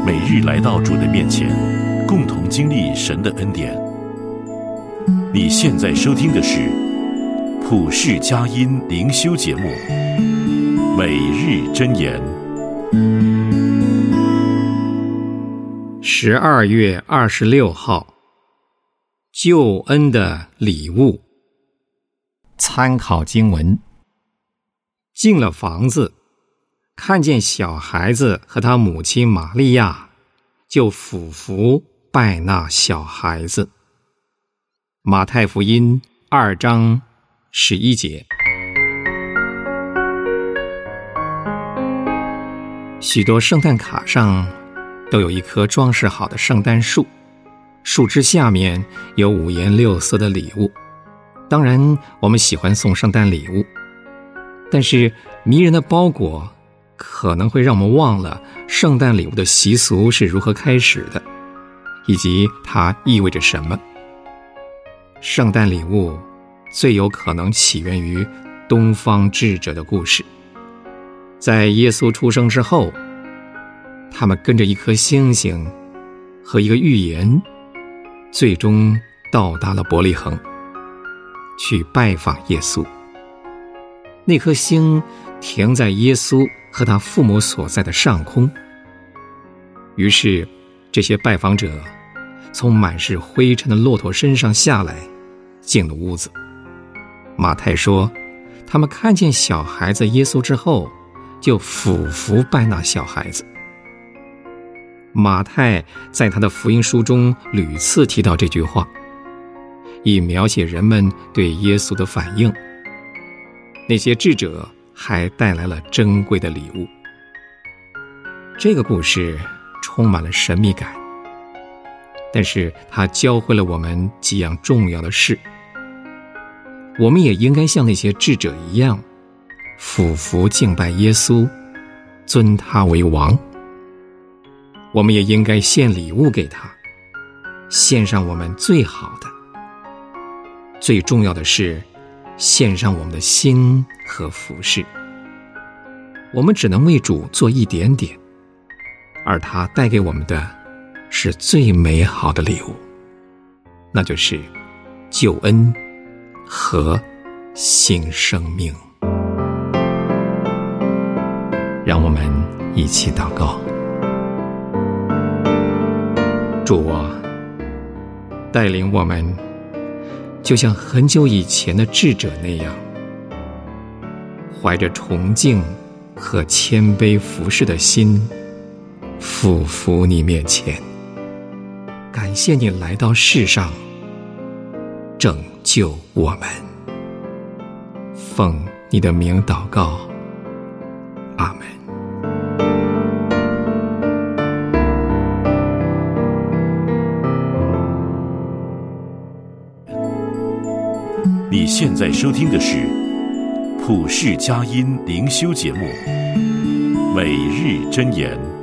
每日来到主的面前，共同经历神的恩典。你现在收听的是普世佳音灵修节目《每日箴言》。 12月26号，救恩的礼物。参考经文：进了房子，看见小孩子和他母亲玛利亚，就俯伏拜那小孩子。马太福音2章11节。许多圣诞卡上都有一棵装饰好的圣诞树，树枝下面有五颜六色的礼物。当然，我们喜欢送圣诞礼物，但是迷人的包裹可能会让我们忘了圣诞礼物的习俗是如何开始的，以及它意味着什么。圣诞礼物最有可能起源于东方智者的故事。在耶稣出生之后，他们跟着一颗星星和一个预言，最终到达了伯利恒，去拜访耶稣。那颗星停在耶稣和他父母所在的上空。于是这些拜访者从满是灰尘的骆驼身上下来，进了屋子。马太说，他们看见小孩子耶稣之后，就俯伏拜那小孩子。马太在他的福音书中屡次提到这句话，以描写人们对耶稣的反应。那些智者还带来了珍贵的礼物。这个故事充满了神秘感，但是它教会了我们几样重要的事。我们也应该像那些智者一样，俯伏敬拜耶稣，尊他为王。我们也应该献礼物给他，献上我们最好的。最重要的是，献上我们的心和服事。我们只能为主做一点点，而他带给我们的是最美好的礼物，那就是救恩和新生命。让我们一起祷告。主啊，带领我们就像很久以前的智者那样，怀着崇敬和谦卑服侍的心，俯伏你面前，感谢你来到世上拯救我们。奉你的名祷告，阿们。 你现在收听的是普世佳音灵修节目《每日箴言》。